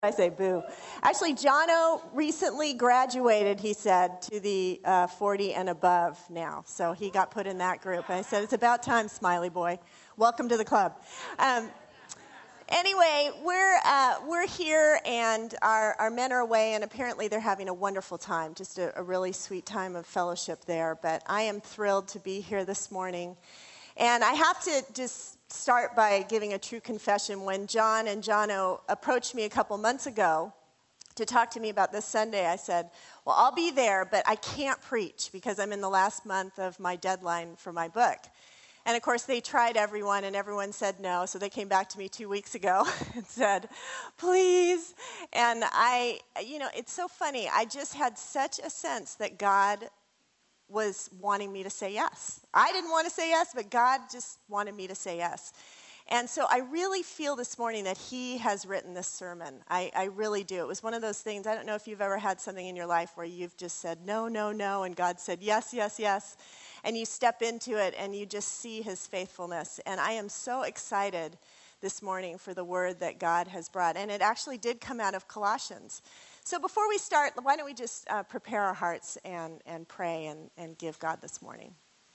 I say boo. Actually, Jono recently graduated, he said, to the 40 and above now. So he got put in that group. And I said, it's about time, Smiley boy. Welcome to the club. Anyway, we're here, and our men are away, and apparently they're having a wonderful time, just a really sweet time of fellowship there. But I am thrilled to be here this morning. And I have to just start by giving a true confession. When John and Jono approached me a couple months ago to talk to me about this Sunday, I said, well, I'll be there, but I can't preach because I'm in the last month of my deadline for my book. And of course, they tried everyone, and everyone said no. So they came back to me 2 weeks ago and said, please. And it's so funny. I just had such a sense that God was wanting me to say yes. I didn't want to say yes, but God just wanted me to say yes. And so I really feel this morning that he has written this sermon. I really do. It was one of those things, I don't know if you've ever had something in your life where you've just said no, no, no, and God said yes, yes, yes. And you step into it and you just see his faithfulness. And I am so excited this morning for the word that God has brought. And it actually did come out of Colossians. So before we start, why don't we just prepare our hearts and pray and give God this morning.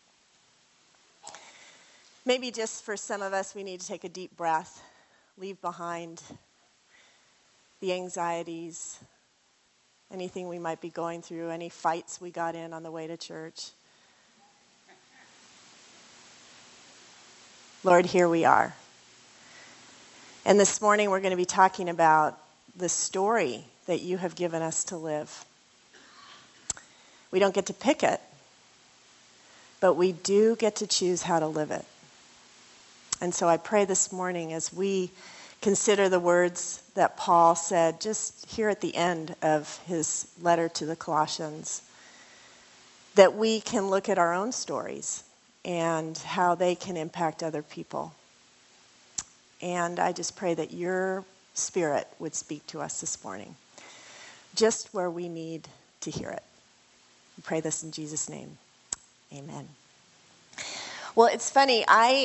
Maybe just for some of us, we need to take a deep breath, leave behind the anxieties, anything we might be going through, any fights we got in on the way to church. Lord, here we are. And this morning we're going to be talking about the story that you have given us to live. We don't get to pick it, but we do get to choose how to live it. And so I pray this morning as we consider the words that Paul said just here at the end of his letter to the Colossians, that we can look at our own stories and how they can impact other people. And I just pray that your Spirit would speak to us this morning, just where we need to hear it. We pray this in Jesus' name. Amen. Well, it's funny.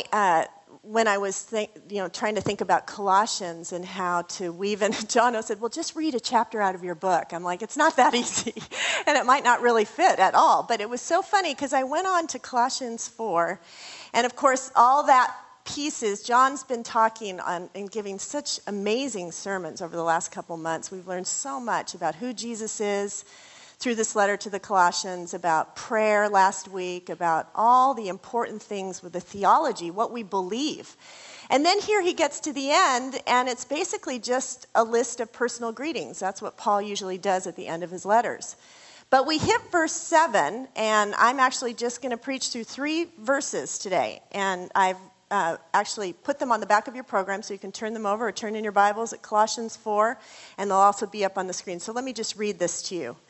When I was trying to think about Colossians and how to weave in, Jono said, well, just read a chapter out of your book. I'm like, it's not that easy, and it might not really fit at all. But it was so funny because I went on to Colossians 4, and of course, all that pieces, John's been talking on and giving such amazing sermons over the last couple months. We've learned so much about who Jesus is through this letter to the Colossians, about prayer last week, about all the important things with the theology, what we believe. And then here he gets to the end, and it's basically just a list of personal greetings. That's what Paul usually does at the end of his letters. But we hit verse 7, and I'm actually just going to preach through 3 verses today. And I've actually put them on the back of your program so you can turn them over or turn in your Bibles at Colossians 4, and they'll also be up on the screen. So let me just read this to you.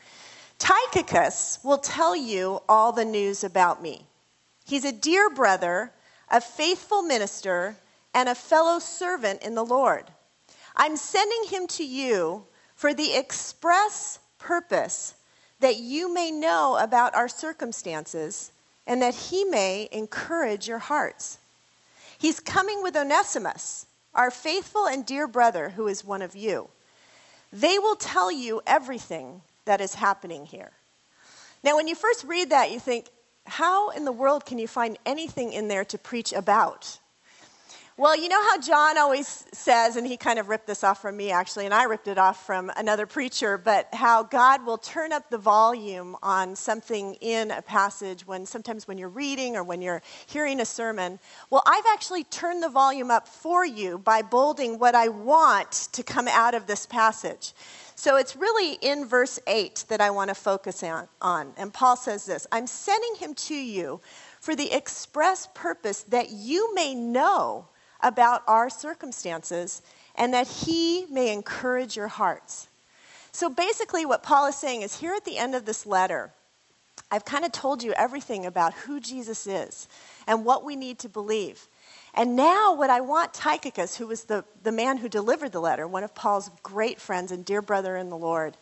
Tychicus will tell you all the news about me. He's a dear brother, a faithful minister, and a fellow servant in the Lord. I'm sending him to you for the express purpose that you may know about our circumstances and that he may encourage your hearts. He's coming with Onesimus, our faithful and dear brother who is one of you. They will tell you everything that is happening here. Now, when you first read that, you think, how in the world can you find anything in there to preach about? Well, you know how John always says, and he kind of ripped this off from me actually, and I ripped it off from another preacher, but how God will turn up the volume on something in a passage sometimes when you're reading or when you're hearing a sermon. Well, I've actually turned the volume up for you by bolding what I want to come out of this passage. So it's really in verse 8 that I want to focus on. And Paul says this, I'm sending him to you for the express purpose that you may know about our circumstances and that he may encourage your hearts. So basically what Paul is saying is here at the end of this letter, I've kind of told you everything about who Jesus is and what we need to believe. And now what I want Tychicus, who was the man who delivered the letter, one of Paul's great friends and dear brother in the Lord,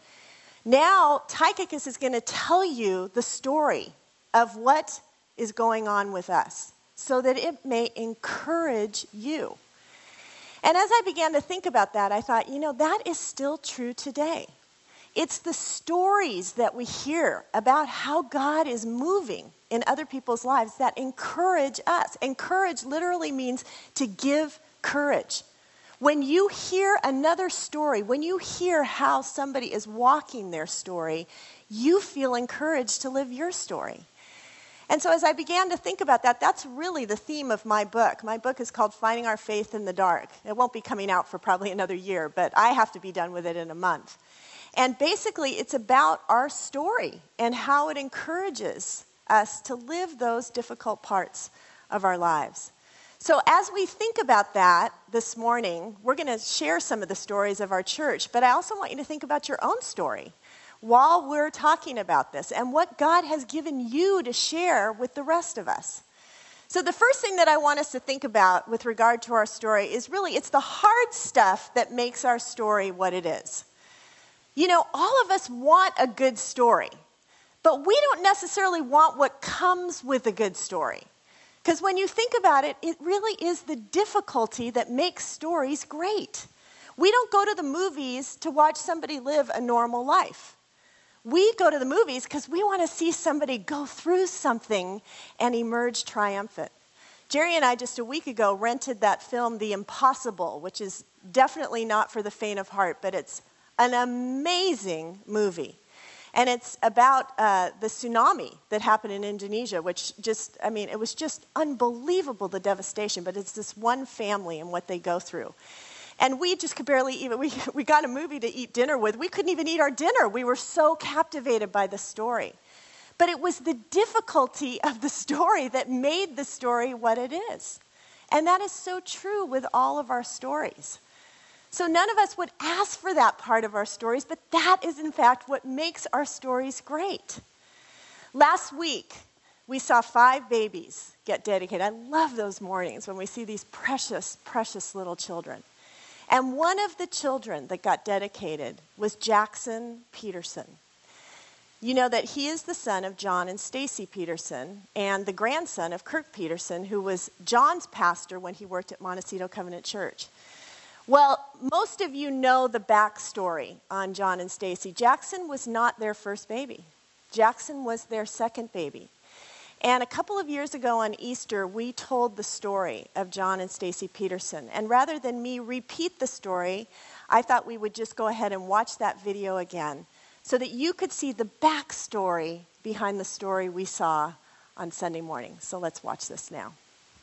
now Tychicus is going to tell you the story of what is going on with us so that it may encourage you. And as I began to think about that, I thought, that is still true today. It's the stories that we hear about how God is moving in other people's lives that encourage us. Encourage literally means to give courage. When you hear another story, when you hear how somebody is walking their story, you feel encouraged to live your story. And so as I began to think about that, that's really the theme of my book. My book is called Finding Our Faith in the Dark. It won't be coming out for probably another year, but I have to be done with it in a month. And basically, it's about our story and how it encourages us to live those difficult parts of our lives. So as we think about that this morning, we're going to share some of the stories of our church, but I also want you to think about your own story while we're talking about this and what God has given you to share with the rest of us. So the first thing that I want us to think about with regard to our story is really, it's the hard stuff that makes our story what it is. All of us want a good story, but we don't necessarily want what comes with a good story. Because when you think about it, it really is the difficulty that makes stories great. We don't go to the movies to watch somebody live a normal life. We go to the movies because we want to see somebody go through something and emerge triumphant. Jerry and I just a week ago rented that film, The Impossible, which is definitely not for the faint of heart, but it's an amazing movie. And it's about the tsunami that happened in Indonesia, which it was just unbelievable, the devastation. But it's this one family and what they go through. And we just could barely even, we got a movie to eat dinner with. We couldn't even eat our dinner. We were so captivated by the story. But it was the difficulty of the story that made the story what it is. And that is so true with all of our stories. So none of us would ask for that part of our stories, but that is in fact what makes our stories great. Last week, we saw 5 babies get dedicated. I love those mornings when we see these precious, precious little children. And one of the children that got dedicated was Jackson Peterson. You know that he is the son of John and Stacy Peterson and the grandson of Kirk Peterson, who was John's pastor when he worked at Montecito Covenant Church. Well, most of you know the backstory on John and Stacy. Jackson was not their first baby. Jackson was their second baby. And a couple of years ago on Easter, we told the story of John and Stacy Peterson. And rather than me repeat the story, I thought we would just go ahead and watch that video again so that you could see the backstory behind the story we saw on Sunday morning. So let's watch this now.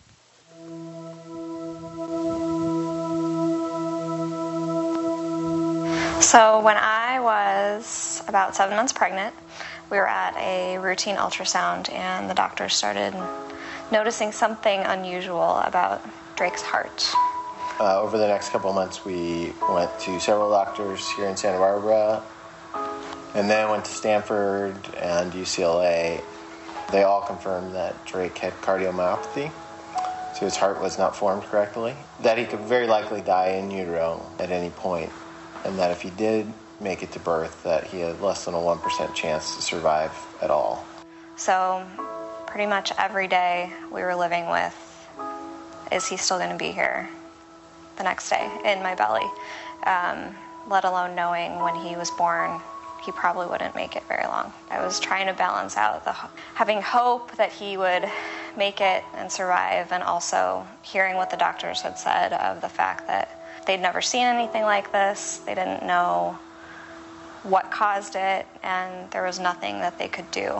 So when I was about 7 months pregnant, we were at a routine ultrasound and the doctor started noticing something unusual about Drake's heart. Over the next couple of months, we went to several doctors here in Santa Barbara and then went to Stanford and UCLA. They all confirmed that Drake had cardiomyopathy, so his heart was not formed correctly, that he could very likely die in utero at any point, and that if he did make it to birth, that he had less than a 1% chance to survive at all. So pretty much every day we were living with, is he still going to be here the next day in my belly? Let alone knowing when he was born, he probably wouldn't make it very long. I was trying to balance out having hope that he would make it and survive, and also hearing what the doctors had said of the fact that they'd never seen anything like this. They didn't know what caused it, and there was nothing that they could do.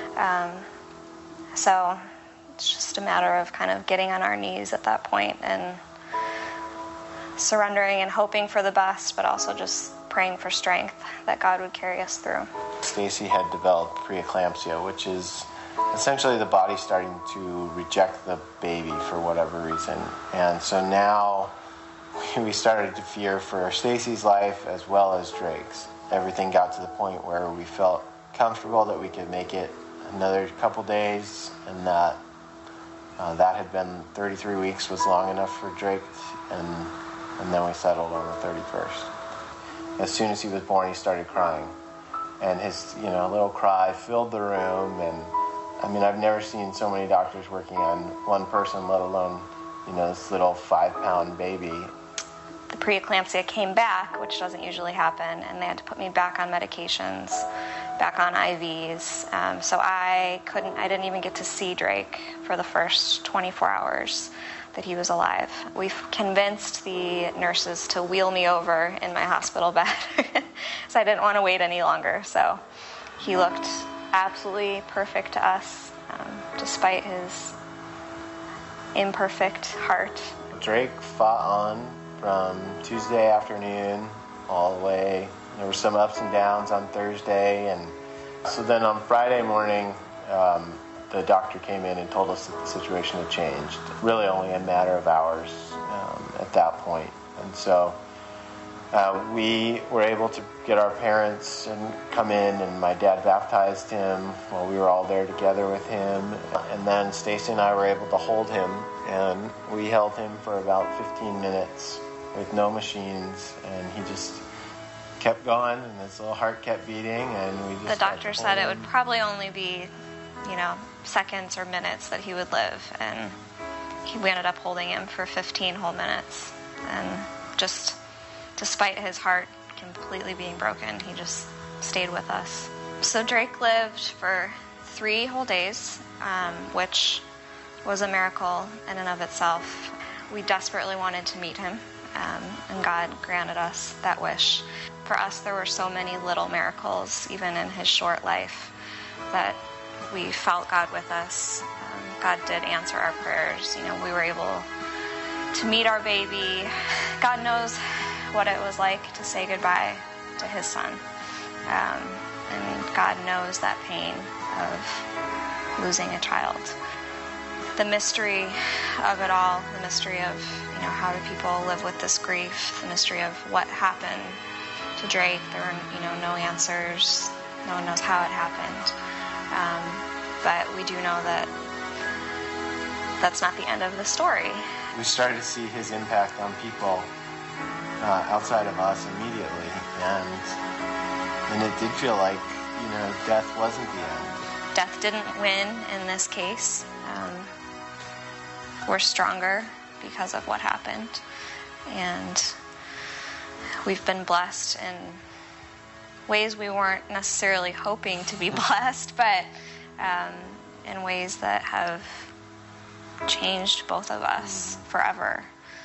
So it's just a matter of kind of getting on our knees at that point and surrendering and hoping for the best, but also just praying for strength that God would carry us through. Stacy had developed preeclampsia, which is essentially the body starting to reject the baby for whatever reason. And so now we started to fear for Stacy's life as well as Drake's. Everything got to the point where we felt comfortable that we could make it another couple days, and that that had been 33 weeks was long enough for Drake, and then we settled on the 31st. As soon as he was born, he started crying, and his little cry filled the room. And I mean, I've never seen so many doctors working on one person, let alone this little 5-pound baby. preeclampsia came back, which doesn't usually happen, and they had to put me back on medications, back on IVs. So I didn't even get to see Drake for the first 24 hours that he was alive. We've convinced the nurses to wheel me over in my hospital bed, so I didn't want to wait any longer. So he looked absolutely perfect to us, despite his imperfect heart. Drake fought on from Tuesday afternoon all the way. There were some ups and downs on Thursday, and so then on Friday morning, the doctor came in and told us that the situation had changed. Really only a matter of hours at that point. And so we were able to get our parents and come in, and my dad baptized him while we were all there together with him. And then Stacy and I were able to hold him, and we held him for about 15 minutes with no machines, and he just kept going, and his little heart kept beating, and we just... The doctor said it would probably only be, seconds or minutes that he would live, and we ended up holding him for 15 whole minutes, and just despite his heart completely being broken, he just stayed with us. So Drake lived for 3 whole days, which was a miracle in and of itself. We desperately wanted to meet him, and God granted us that wish. For us, there were so many little miracles, even in his short life, that we felt God with us. God did answer our prayers. We were able to meet our baby. God knows what it was like to say goodbye to his son. And God knows that pain of losing a child. The mystery of it all, the mystery of, how do people live with this grief, the mystery of what happened to Drake. There were, no answers. No one knows how it happened. But we do know that that's not the end of the story. We started to see his impact on people outside of us immediately, and it did feel like, death wasn't the end. Death didn't win in this case. We're stronger because of what happened, and we've been blessed in ways we weren't necessarily hoping to be blessed, but in ways that have changed both of us forever.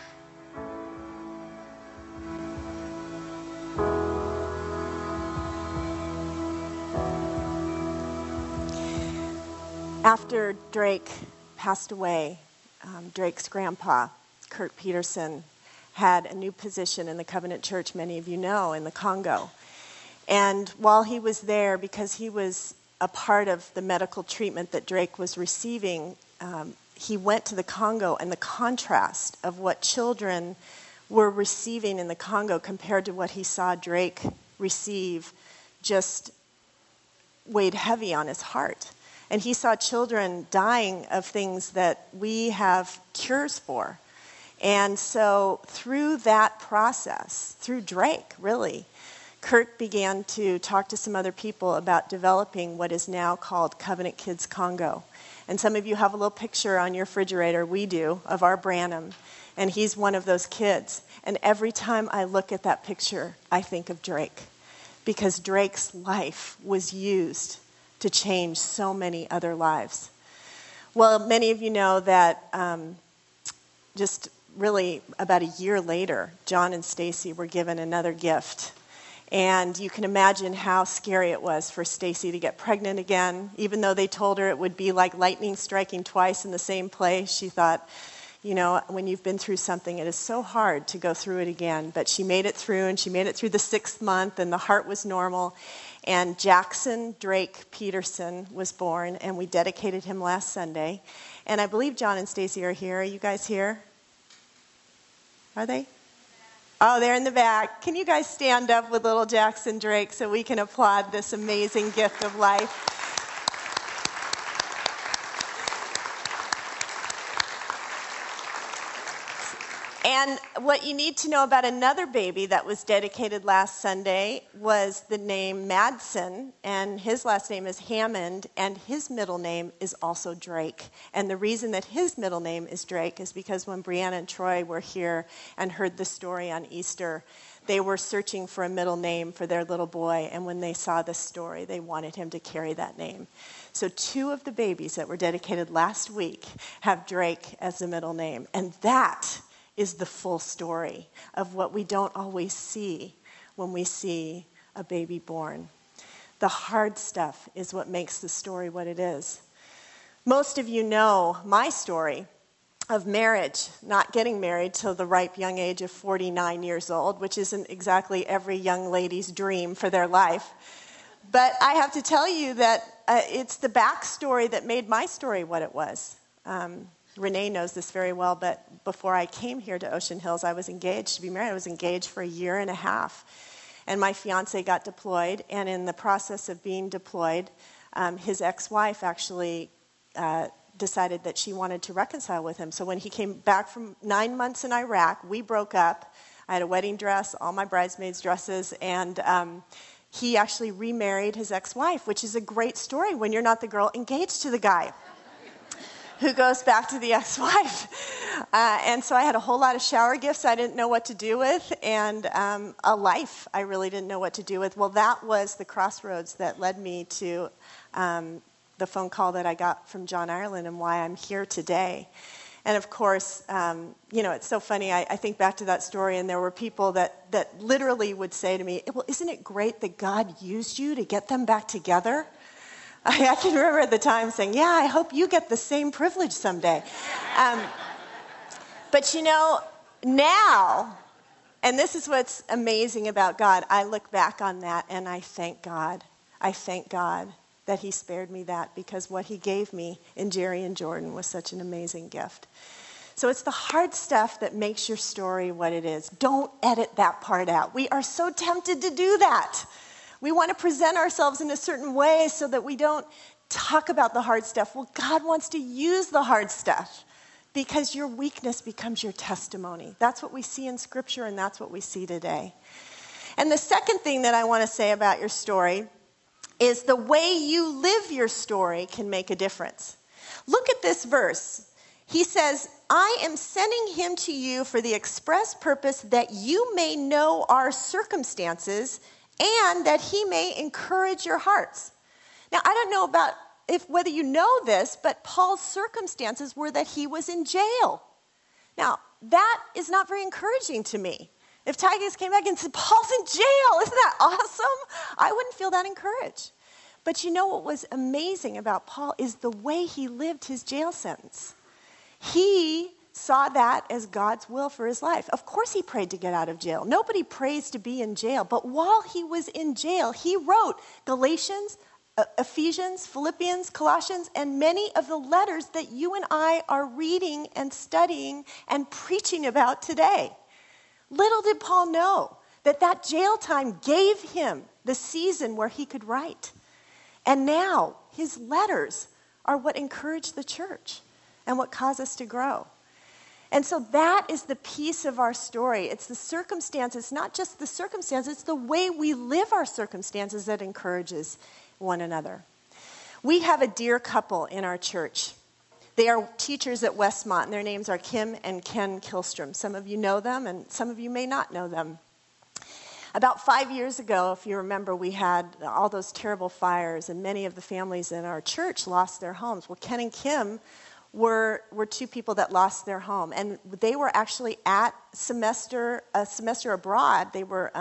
After Drake passed away, Drake's grandpa, Kurt Peterson, had a new position in the Covenant Church, many of you know, in the Congo. And while he was there, because he was a part of the medical treatment that Drake was receiving, he went to the Congo, and the contrast of what children were receiving in the Congo compared to what he saw Drake receive just weighed heavy on his heart. And he saw children dying of things that we have cures for. And so through that process, through Drake, really, Kurt began to talk to some other people about developing what is now called Covenant Kids Congo. And some of you have a little picture on your refrigerator, we do, of our Branham. And he's one of those kids. And every time I look at that picture, I think of Drake. Because Drake's life was used to change so many other lives. Well, many of you know that just really about a year later, John and Stacy were given another gift. And you can imagine how scary it was for Stacy to get pregnant again. Even though they told her it would be like lightning striking twice in the same place, she thought, when you've been through something, it is so hard to go through it again. But she made it through, and she made it through the 6th month, and the heart was normal. And Jackson Drake Peterson was born, and we dedicated him last Sunday. And I believe John and Stacy are here. Are you guys here? Are they? Oh, they're in the back. Can you guys stand up with little Jackson Drake so we can applaud this amazing gift of life? And what you need to know about another baby that was dedicated last Sunday was the name Madsen, and his last name is Hammond, and his middle name is also Drake. And the reason that his middle name is Drake is because when Brianna and Troy were here and heard the story on Easter, they were searching for a middle name for their little boy, and when they saw this story, they wanted him to carry that name. So 2 of the babies that were dedicated last week have Drake as the middle name, and that is the full story of what we don't always see when we see a baby born. The hard stuff is what makes the story what it is. Most of you know my story of marriage, not getting married till the ripe young age of 49 years old, which isn't exactly every young lady's dream for their life. But I have to tell you that it's the backstory that made my story what it was. Renee knows this very well, but before I came here to Ocean Hills, I was engaged to be married. I was engaged for 1.5 years. And my fiance got deployed, and in the process of being deployed, his ex-wife actually decided that she wanted to reconcile with him. So when he came back from 9 months in Iraq, we broke up. I had a wedding dress, all my bridesmaids' dresses, and he actually remarried his ex-wife, which is a great story when you're not the girl engaged to the guy who goes back to the ex-wife. And so I had a whole lot of shower gifts I didn't know what to do with, and a life I really didn't know what to do with. Well, that was the crossroads that led me to the phone call that I got from John Ireland and why I'm here today. And of course, it's so funny. I think back to that story, and there were people that literally would say to me, well, isn't it great that God used you to get them back together? I can remember at the time saying, yeah, I hope you get the same privilege someday. But now, and this is what's amazing about God, I look back on that and I thank God. I thank God that he spared me that, because what he gave me in Jerry and Jordan was such an amazing gift. So it's the hard stuff that makes your story what it is. Don't edit that part out. We are so tempted to do that. We want to present ourselves in a certain way so that we don't talk about the hard stuff. Well, God wants to use the hard stuff because your weakness becomes your testimony. That's what we see in Scripture, and that's what we see today. And the second thing that I want to say about your story is the way you live your story can make a difference. Look at this verse. He says, I am sending him to you for the express purpose that you may know our circumstances and that he may encourage your hearts. Now, I don't know about whether you know this, but Paul's circumstances were that he was in jail. Now, that is not very encouraging to me. If Titus came back and said, Paul's in jail, isn't that awesome? I wouldn't feel that encouraged. But you know what was amazing about Paul is the way he lived his jail sentence. He saw that as God's will for his life. Of course he prayed to get out of jail. Nobody prays to be in jail. But while he was in jail, he wrote Galatians, Ephesians, Philippians, Colossians, and many of the letters that you and I are reading and studying and preaching about today. Little did Paul know that that jail time gave him the season where he could write. And now his letters are what encourage the church and what cause us to grow. And so that is the piece of our story. It's the circumstances, not just the circumstances, it's the way we live our circumstances that encourages one another. We have a dear couple in our church. They are teachers at Westmont, and their names are Kim and Ken Kilstrom. Some of you know them, and some of you may not know them. About 5 years ago, if you remember, we had all those terrible fires, and many of the families in our church lost their homes. Well, Ken and Kim were 2 people that lost their home, and they were actually at a semester abroad. They were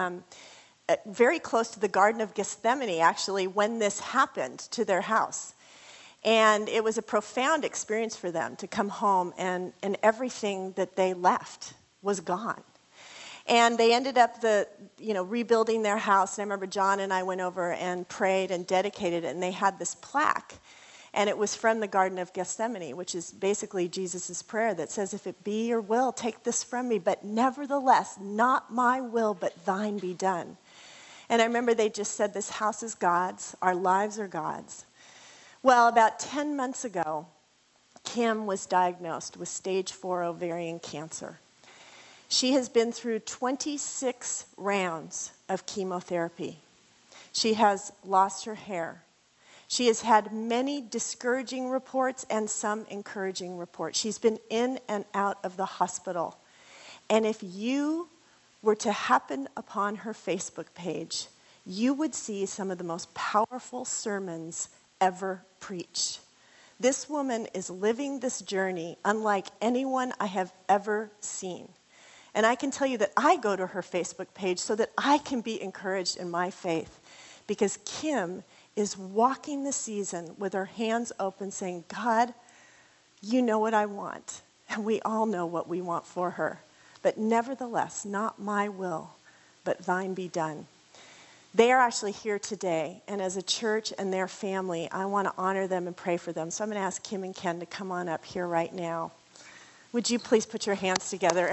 very close to the Garden of Gethsemane, actually, when this happened to their house. And it was a profound experience for them to come home, and everything that they left was gone. And they ended up rebuilding their house. And I remember John and I went over and prayed and dedicated it, and they had this plaque. And it was from the Garden of Gethsemane, which is basically Jesus' prayer that says, if it be your will, take this from me, but nevertheless, not my will, but thine be done. And I remember they just said, this house is God's, our lives are God's. Well, about 10 months ago, Kim was diagnosed with stage 4 ovarian cancer. She has been through 26 rounds of chemotherapy. She has lost her hair. She has had many discouraging reports and some encouraging reports. She's been in and out of the hospital. And if you were to happen upon her Facebook page, you would see some of the most powerful sermons ever preached. This woman is living this journey unlike anyone I have ever seen. And I can tell you that I go to her Facebook page so that I can be encouraged in my faith, because Kim is walking the season with her hands open saying, God, you know what I want. And we all know what we want for her. But nevertheless, not my will, but thine be done. They are actually here today, and as a church and their family, I want to honor them and pray for them. So I'm going to ask Kim and Ken to come on up here right now. Would you please put your hands together?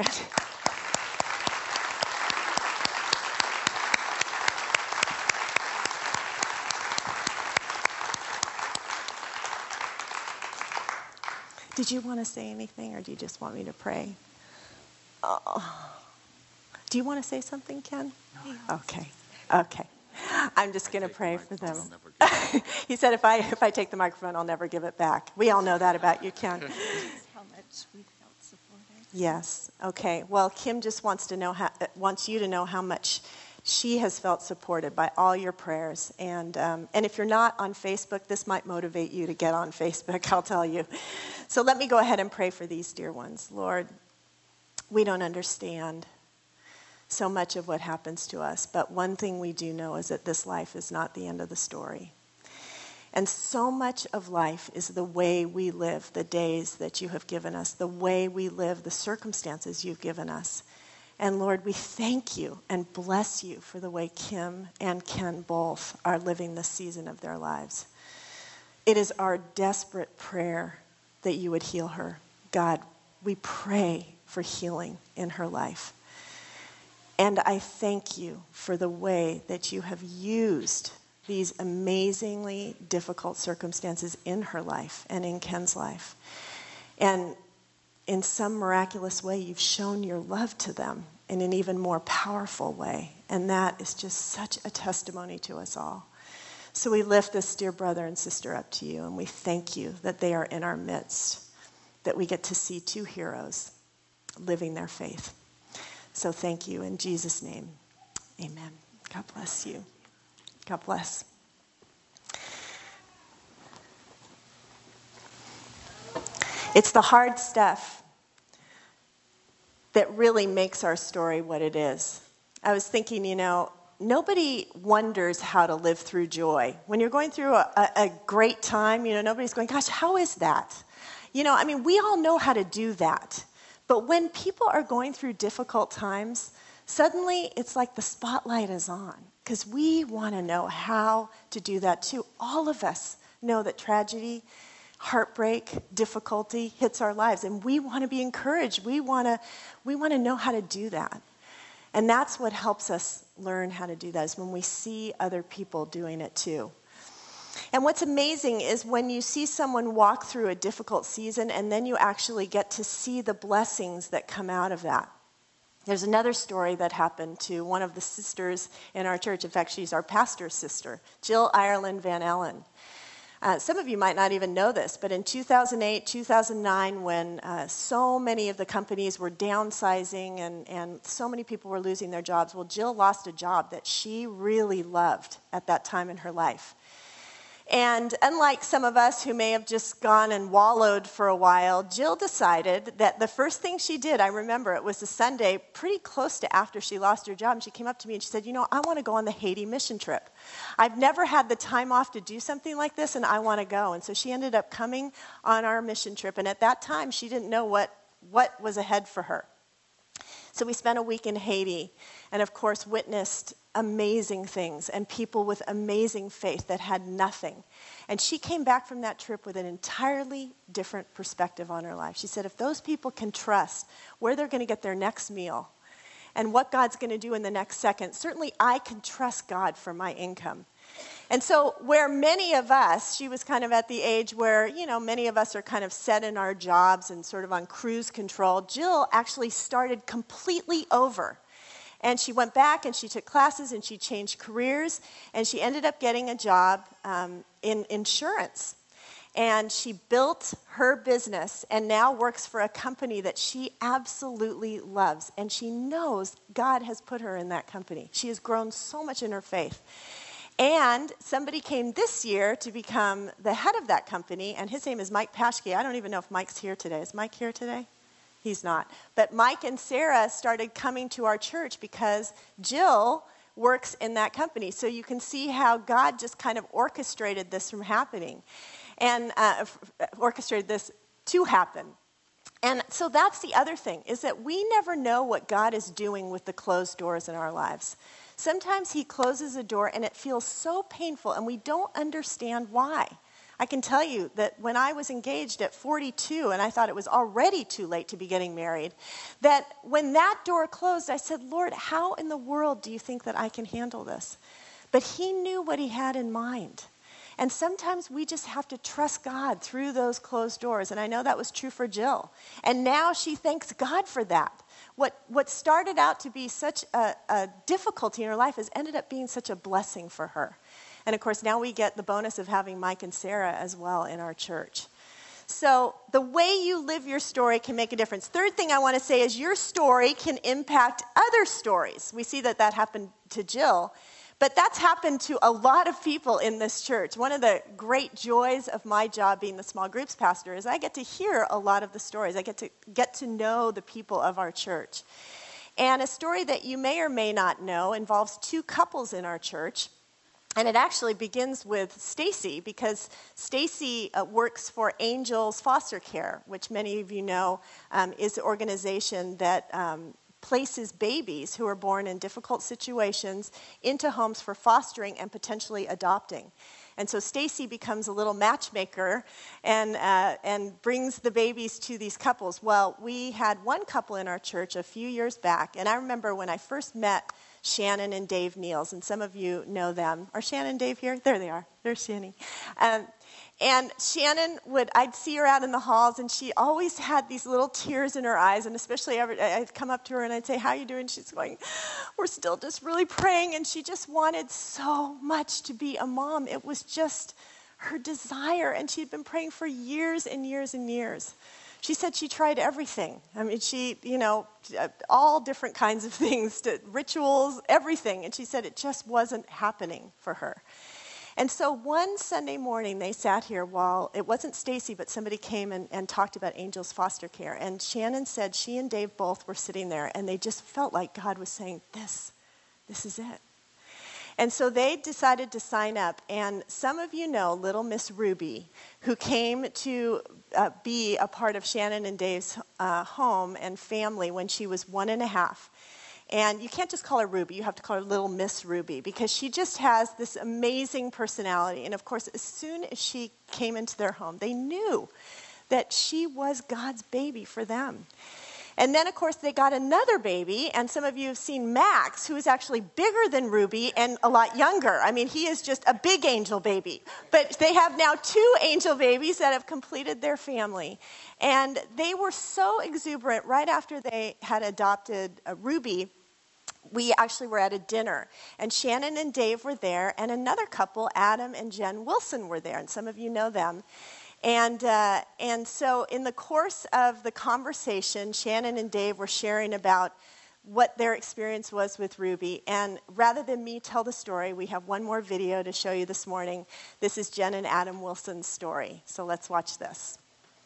Did you want to say anything, or do you just want me to pray? Oh. Do you want to say something, Ken? No. Okay. I'm just going to pray for them. He said, if I take the microphone, I'll never give it back. We all know that about you, Ken. How much we felt supported. Yes. Okay. Well, Kim just wants you to know how much she has felt supported by all your prayers. And if you're not on Facebook, this might motivate you to get on Facebook, I'll tell you. So let me go ahead and pray for these dear ones. Lord, we don't understand so much of what happens to us, but one thing we do know is that this life is not the end of the story. And so much of life is the way we live the days that you have given us, the way we live the circumstances you've given us. And Lord, we thank you and bless you for the way Kim and Ken both are living this season of their lives. It is our desperate prayer that you would heal her. God, we pray for healing in her life. And I thank you for the way that you have used these amazingly difficult circumstances in her life and in Ken's life. And in some miraculous way, you've shown your love to them in an even more powerful way. And that is just such a testimony to us all. So we lift this dear brother and sister up to you, and we thank you that they are in our midst, that we get to see two heroes living their faith. So thank you in Jesus' name. Amen. God bless you. God bless. It's the hard stuff that really makes our story what it is. I was thinking, nobody wonders how to live through joy. When you're going through a great time, nobody's going, gosh, how is that? We all know how to do that. But when people are going through difficult times, suddenly it's like the spotlight is on, because we want to know how to do that too. All of us know that tragedy, heartbreak, difficulty hits our lives, and we want to be encouraged. We want to know how to do that. And that's what helps us learn how to do that, is when we see other people doing it too. And what's amazing is when you see someone walk through a difficult season, and then you actually get to see the blessings that come out of that. There's another story that happened to one of the sisters in our church. In fact, she's our pastor's sister, Jill Ireland Van Ellen. Some of you might not even know this, but in 2008, 2009, when so many of the companies were downsizing and so many people were losing their jobs, well, Jill lost a job that she really loved at that time in her life. And unlike some of us who may have just gone and wallowed for a while, Jill decided that the first thing she did, I remember it was a Sunday pretty close to after she lost her job, and she came up to me and she said, I want to go on the Haiti mission trip. I've never had the time off to do something like this, and I want to go. And so she ended up coming on our mission trip, and at that time, she didn't know what was ahead for her. So we spent a week in Haiti and, of course, witnessed amazing things and people with amazing faith that had nothing. And she came back from that trip with an entirely different perspective on her life. She said, if those people can trust where they're going to get their next meal and what God's going to do in the next second, certainly I can trust God for my income. And so where many of us, she was kind of at the age where, many of us are kind of set in our jobs and sort of on cruise control, Jill actually started completely over. And she went back and she took classes and she changed careers, and she ended up getting a job in insurance. And she built her business and now works for a company that she absolutely loves. And she knows God has put her in that company. She has grown so much in her faith. And somebody came this year to become the head of that company, and his name is Mike Paschke. I don't even know if Mike's here today. Is Mike here today? He's not. But Mike and Sarah started coming to our church because Jill works in that company. So you can see how God just kind of orchestrated this from happening, and orchestrated this to happen. And so that's the other thing, is that we never know what God is doing with the closed doors in our lives. Sometimes he closes a door and it feels so painful and we don't understand why. I can tell you that when I was engaged at 42 and I thought it was already too late to be getting married, that when that door closed, I said, Lord, how in the world do you think that I can handle this? But he knew what he had in mind. And sometimes we just have to trust God through those closed doors. And I know that was true for Jill. And now she thanks God for that. What started out to be such a difficulty in her life has ended up being such a blessing for her. And of course, now we get the bonus of having Mike and Sarah as well in our church. So the way you live your story can make a difference. Third thing I want to say is your story can impact other stories. We see that happened to Jill. But that's happened to a lot of people in this church. One of the great joys of my job being the small groups pastor is I get to hear a lot of the stories. I get to know the people of our church. And a story that you may or may not know involves two couples in our church. And it actually begins with Stacy, because Stacy works for Angels Foster Care, which many of you know is the organization that places babies who are born in difficult situations into homes for fostering and potentially adopting. And so Stacy becomes a little matchmaker and brings the babies to these couples. Well, we had one couple in our church a few years back, and I remember when I first met Shannon and Dave Niels, and some of you know them. Are Shannon and Dave here? There they are. There's Shanny. And Shannon I'd see her out in the halls, and she always had these little tears in her eyes, and especially I'd come up to her and I'd say, how are you doing? She's going, we're still just really praying, and she just wanted so much to be a mom. It was just her desire, and she'd been praying for years and years and years. She said she tried everything. I mean, all different kinds of things, rituals, everything, and she said it just wasn't happening for her. And so one Sunday morning, they sat here while, it wasn't Stacy, but somebody came and talked about Angels Foster Care. And Shannon said she and Dave both were sitting there, and they just felt like God was saying, this is it. And so they decided to sign up. And some of you know little Miss Ruby, who came to be a part of Shannon and Dave's home and family when she was 1.5. And you can't just call her Ruby, you have to call her Little Miss Ruby, because she just has this amazing personality. And of course, as soon as she came into their home, they knew that she was God's baby for them. And then, of course, they got another baby, and some of you have seen Max, who is actually bigger than Ruby and a lot younger. I mean, he is just a big angel baby. But they have now 2 angel babies that have completed their family. And they were so exuberant right after they had adopted Ruby. We actually were at a dinner, and Shannon and Dave were there, and another couple, Adam and Jen Wilson, were there, and some of you know them. And so in the course of the conversation, Shannon and Dave were sharing about what their experience was with Ruby. And rather than me tell the story, we have one more video to show you this morning. This is Jen and Adam Wilson's story. So let's watch this.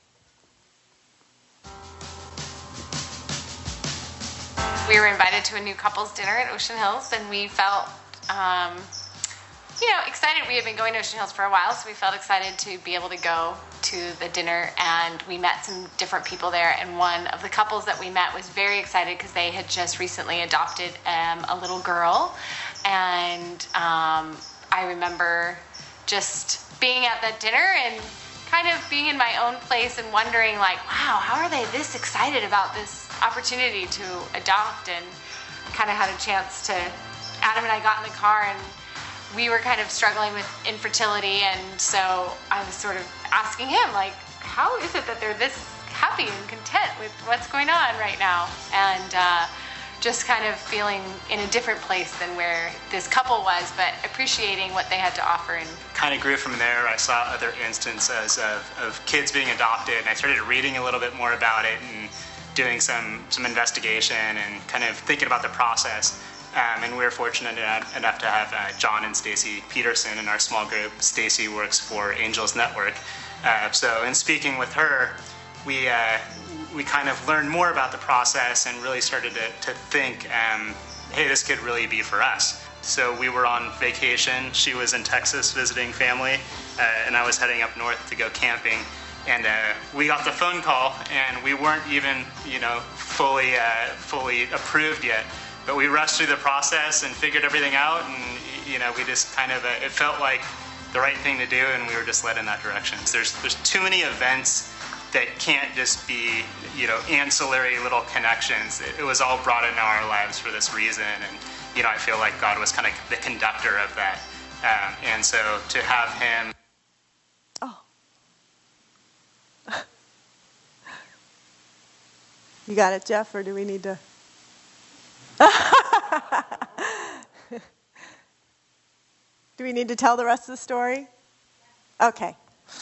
We were invited to a new couples dinner at Ocean Hills, and we felt excited. We had been going to Ocean Hills for a while, so we felt excited to be able to go to the dinner, and we met some different people there, and one of the couples that we met was very excited because they had just recently adopted a little girl, and I remember just being at that dinner and kind of being in my own place and wondering, like, wow, how are they this excited about this opportunity to adopt? And kind of had a chance to, Adam and I got in the car and we were kind of struggling with infertility, and so I was sort of asking him, like, how is it that they're this happy and content with what's going on right now? And just kind of feeling in a different place than where this couple was, but appreciating what they had to offer. And kind of grew from there. I saw other instances of kids being adopted, and I started reading a little bit more about it and doing some investigation and kind of thinking about the process. And we were fortunate enough to have John and Stacy Peterson in our small group. Stacy works for Angels Network. So in speaking with her, we kind of learned more about the process and really started to think, hey, this could really be for us. So we were on vacation. She was in Texas visiting family, and I was heading up north to go camping. And we got the phone call, and we weren't even, fully approved yet. But we rushed through the process and figured everything out, and we just kind of it felt like the right thing to do, and we were just led in that direction. There's too many events that can't just be ancillary little connections. It was all brought into our lives for this reason, and I feel like God was kind of the conductor of that, and so to have Him. Oh. You got it, Jeff, or do we need to? Do we need to tell the rest of the story? Okay.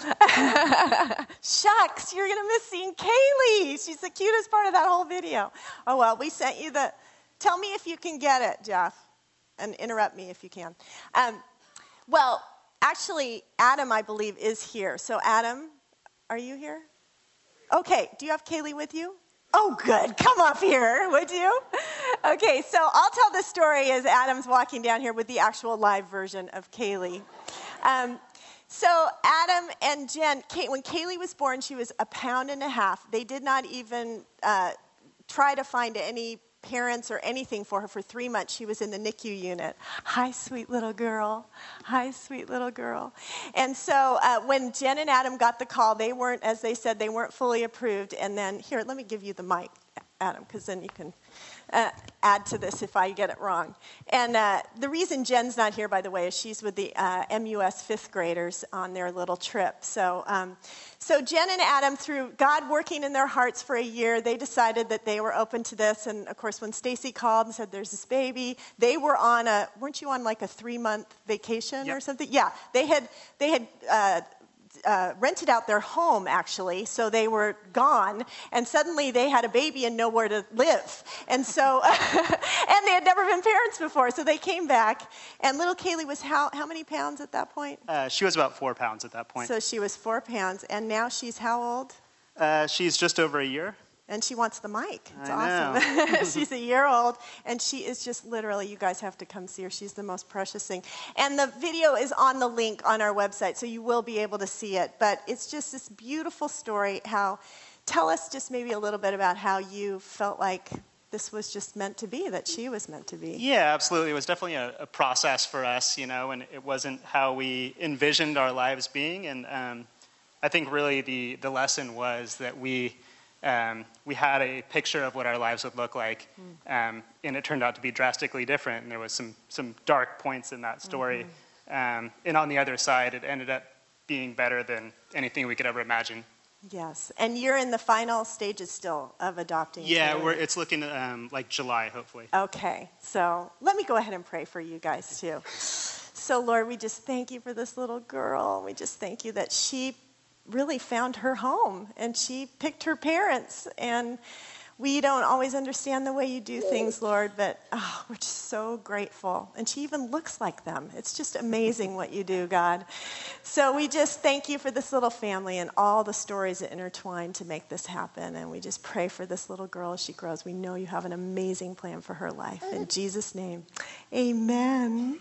Shucks, you're going to miss seeing Kaylee. She's the cutest part of that whole video. Oh, well, we sent you the... Tell me if you can get it, Jeff, and interrupt me if you can. Well, actually, Adam, I believe, is here. So, Adam, are you here? Okay, do you have Kaylee with you? Oh, good. Come up here, would you? Okay, so I'll tell the story as Adam's walking down here with the actual live version of Kaylee. So Adam and Jen, when Kaylee was born, she was 1.5 pounds. They did not even try to find any parents or anything for her for 3 months. She was in the NICU unit. Hi, sweet little girl. Hi, sweet little girl. And so when Jen and Adam got the call, they weren't, as they said, they weren't fully approved. And then, here, let me give you the mic, Adam, because then you can add to this if I get it wrong. And the reason Jen's not here, by the way, is she's with the MUS 5th graders on their little trip. So Jen and Adam, through God working in their hearts for a year, they decided that they were open to this. And, of course, when Stacy called and said, there's this baby, they were on weren't you on like a 3-month vacation or something? Yeah, they had rented out their home, actually, so they were gone, and suddenly they had a baby and nowhere to live. And so, and they had never been parents before, so they came back, and little Kaylee was how many pounds at that point? She was about 4 pounds at that point. So she was 4 pounds, and now she's how old? She's just over a year. And she wants the mic. It's I awesome. She's a year old, and she is just literally, you guys have to come see her. She's the most precious thing. And the video is on the link on our website, so you will be able to see it. But it's just this beautiful story. Tell us just maybe a little bit about how you felt like this was just meant to be, that she was meant to be. Yeah, absolutely. It was definitely a process for us, and it wasn't how we envisioned our lives being. And I think really the lesson was that we had a picture of what our lives would look like, and it turned out to be drastically different, and there was some dark points in that story. And on the other side, it ended up being better than anything we could ever imagine. Yes, and you're in the final stages still of adopting. Yeah, it's looking like July, hopefully. Okay, so let me go ahead and pray for you guys too. So Lord, we just thank you for this little girl. We just thank you that she really found her home, and she picked her parents, and we don't always understand the way you do things, Lord, but we're just so grateful. And she even looks like them. It's just amazing what you do, God. So we just thank you for this little family and all the stories that intertwine to make this happen, and we just pray for this little girl as she grows. We know you have an amazing plan for her life. In Jesus' name, amen.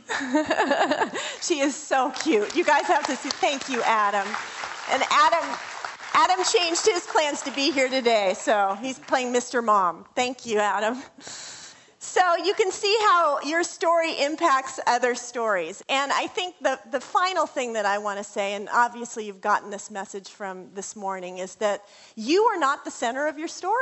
She is so cute. You guys have to see. Thank you, Adam. And Adam changed his plans to be here today, so he's playing Mr. Mom. Thank you, Adam. So you can see how your story impacts other stories. And I think the final thing that I want to say, and obviously you've gotten this message from this morning, is that you are not the center of your story.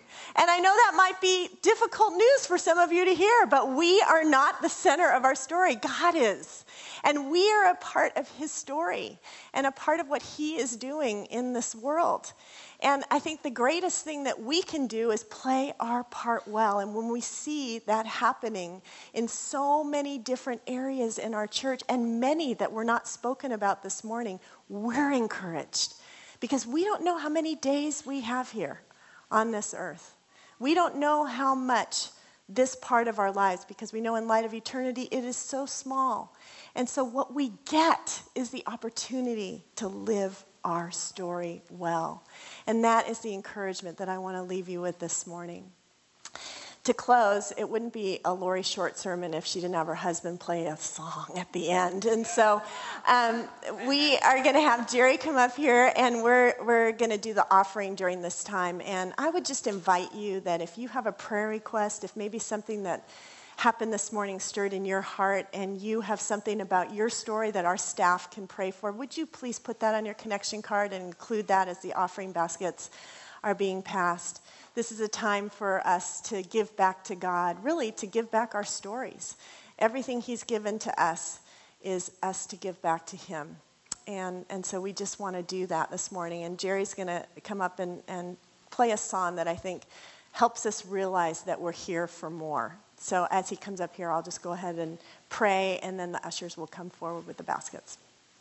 And I know that might be difficult news for some of you to hear, but we are not the center of our story. God is. And we are a part of his story and a part of what he is doing in this world. And I think the greatest thing that we can do is play our part well. And when we see that happening in so many different areas in our church, and many that were not spoken about this morning, we're encouraged. Because we don't know how many days we have here on this earth. We don't know how much this part of our lives, because we know in light of eternity, it is so small. And so what we get is the opportunity to live our story well. And that is the encouragement that I want to leave you with this morning. To close, it wouldn't be a Lori Short sermon if she didn't have her husband play a song at the end. And so we are going to have Jerry come up here, and we're going to do the offering during this time. And I would just invite you that if you have a prayer request, if maybe something that happened this morning stirred in your heart, and you have something about your story that our staff can pray for, would you please put that on your connection card and include that as the offering baskets are being passed? This is a time for us to give back to God, really to give back our stories. Everything he's given to us is us to give back to him. And so we just want to do that this morning. And Jerry's going to come up and play a song that I think helps us realize that we're here for more. So as he comes up here, I'll just go ahead and pray, and then the ushers will come forward with the baskets.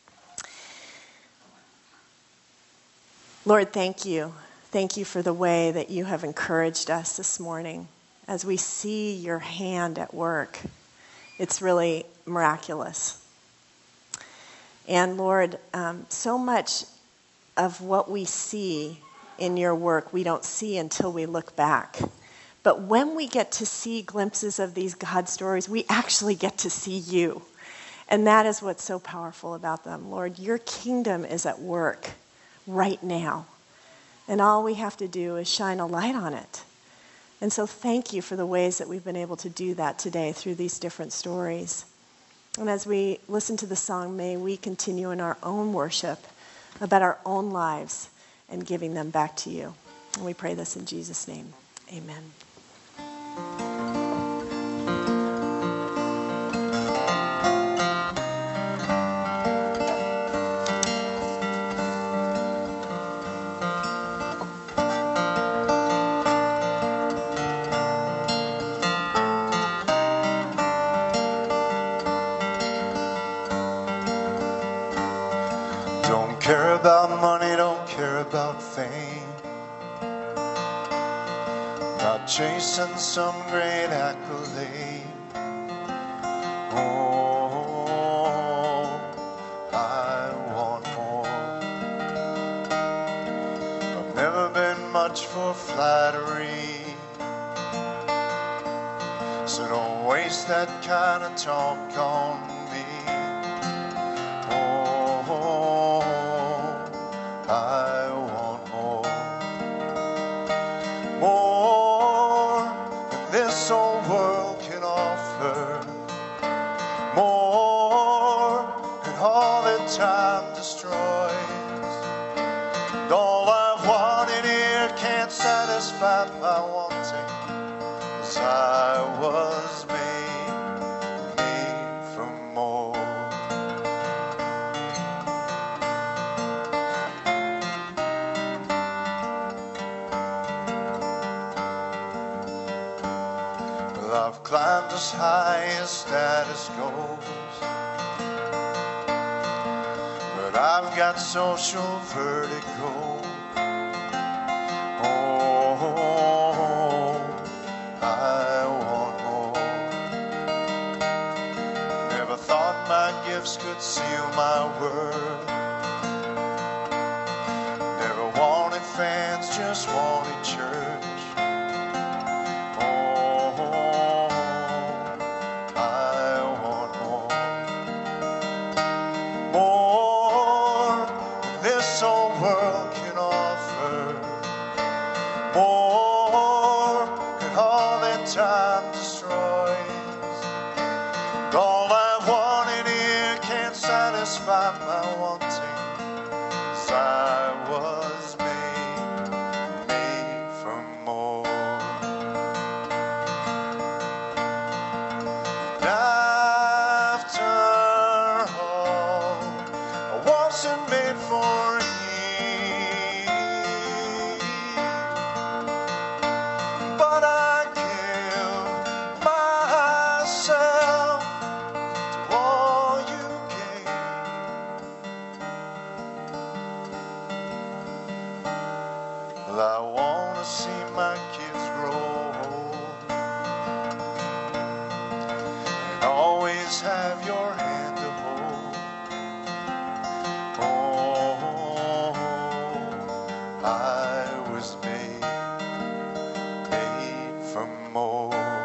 Lord, thank you. Thank you for the way that you have encouraged us this morning as we see your hand at work. It's really miraculous. And Lord, so much of what we see in your work, we don't see until we look back. But when we get to see glimpses of these God stories, we actually get to see you. And that is what's so powerful about them. Lord, your kingdom is at work right now. And all we have to do is shine a light on it. And so thank you for the ways that we've been able to do that today through these different stories. And as we listen to the song, may we continue in our own worship about our own lives and giving them back to you. And we pray this in Jesus' name. Amen. Don't care about money, don't care about fame. Not chasing some great accolade. Oh, I want more. I've never been much for flattery, so don't waste that kind of talk on me. Oh, I want more. More than this old world can offer. More than all that time destroys. And all I've wanted here can't satisfy my wanting, 'cause I was made for more. Well, I've climbed as high as status goes, but I've got social vertigo. Oh, I want more. Never thought my gifts could seal my worth. Never wanted fans, just wanted church. Oh, I want more. More than this old world can offer. More than all that time destroys. And all I wanted here can't satisfy my wanting, 'cause I was made for more. wasn't made for Eve, but I give myself to all you gave. Well, I want to see my kids grow and always have your hand to hold. Oh, I was made for more.